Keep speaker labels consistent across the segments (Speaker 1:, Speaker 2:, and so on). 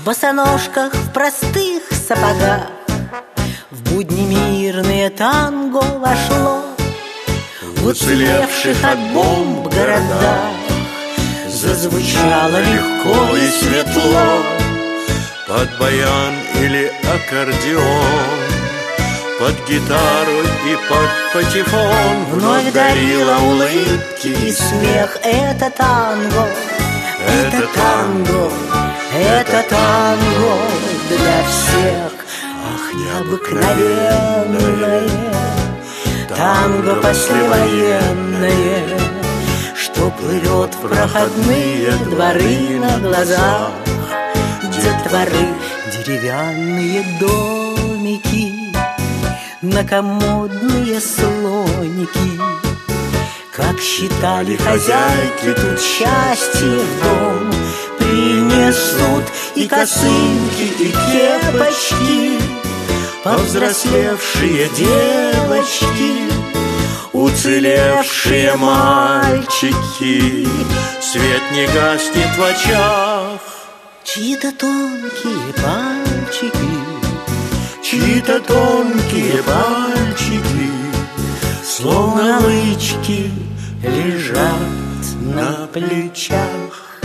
Speaker 1: босоножках, в простых сапогах в будни мирные танго вошло. В уцелевших от бомб городах зазвучало легко и светло.
Speaker 2: Под баян или аккордеон, под гитару и под патефон
Speaker 1: вновь дарила улыбки и смех. Это танго, это танго, это танго для всех. Ах, необыкновенное танго послевоенное, что плывет в проходные дворы на глазах детворы. Деревянные домики, новомодные слоники. Как считали хозяйки, тут счастье в дом принесут и косынки, и кепочки. Повзрослевшие девочки, уцелевшие мальчики, свет не гаснет в очах. Чьи-то тонкие пальчики, чьи-то тонкие пальчики, словно лычки, лежат на плечах.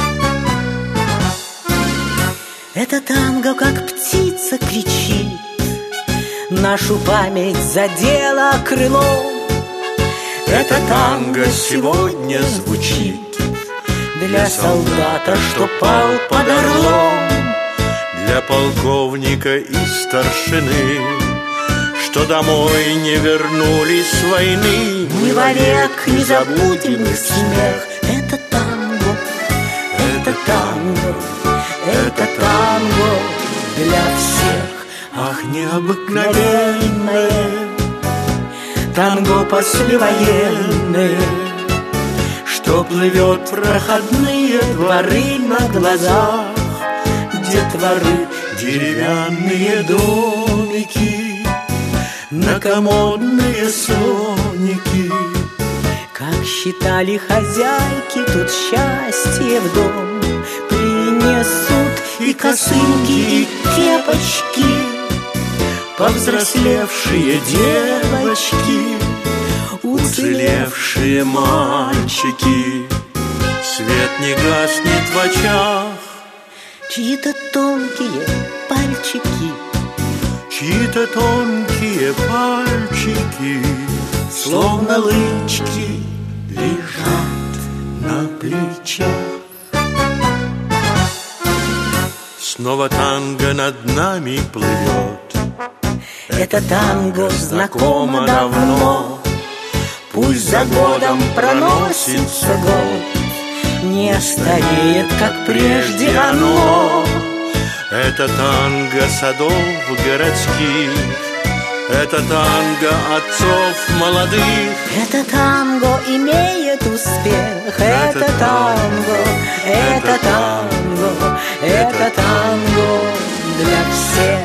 Speaker 1: Это танго, как птица, кричит, нашу память задела крылом. Это танго сегодня звучит для солдата, что пал под Орлом,
Speaker 2: для полковника и старшины, что домой не вернулись с войны.
Speaker 1: Мы вовек не забудем их смех. Это танго, это танго, это танго для всех.
Speaker 2: Ах, необыкновенное
Speaker 1: танго послевоенное, что плывет в проходные дворы на глазах детворы.
Speaker 2: Деревянные домики, новомодные слоники.
Speaker 1: Как считали хозяйки, тут счастье в дом принесут и косынки, и кепочки.
Speaker 2: Повзрослевшие девочки, уцелевшие мальчики, свет не гаснет в очах.
Speaker 1: Чьи-то тонкие пальчики,
Speaker 2: чьи-то тонкие пальчики, словно лычки, лежат на плечах. Снова танго над нами плывет.
Speaker 1: Это танго знакомо давно. Пусть за годом проносится год, не стареет, как прежде оно.
Speaker 2: Это танго садов городских, это танго отцов молодых.
Speaker 1: Это танго имеет успех. Это танго, это танго, это танго для всех.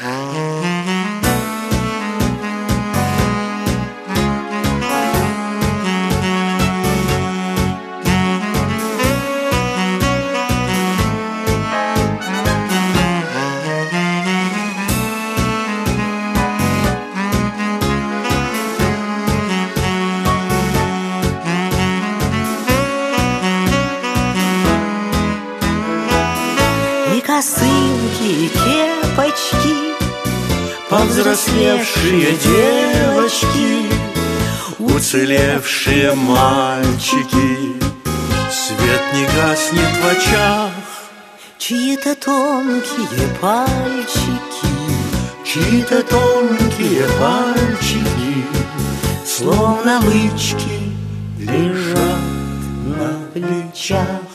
Speaker 1: И косынки, и кепочки,
Speaker 2: повзрослевшие девочки, уцелевшие мальчики, свет не гаснет в очах.
Speaker 1: чьи-то тонкие пальчики,
Speaker 2: чьи-то тонкие пальчики,
Speaker 1: словно лычки, лежат на плечах.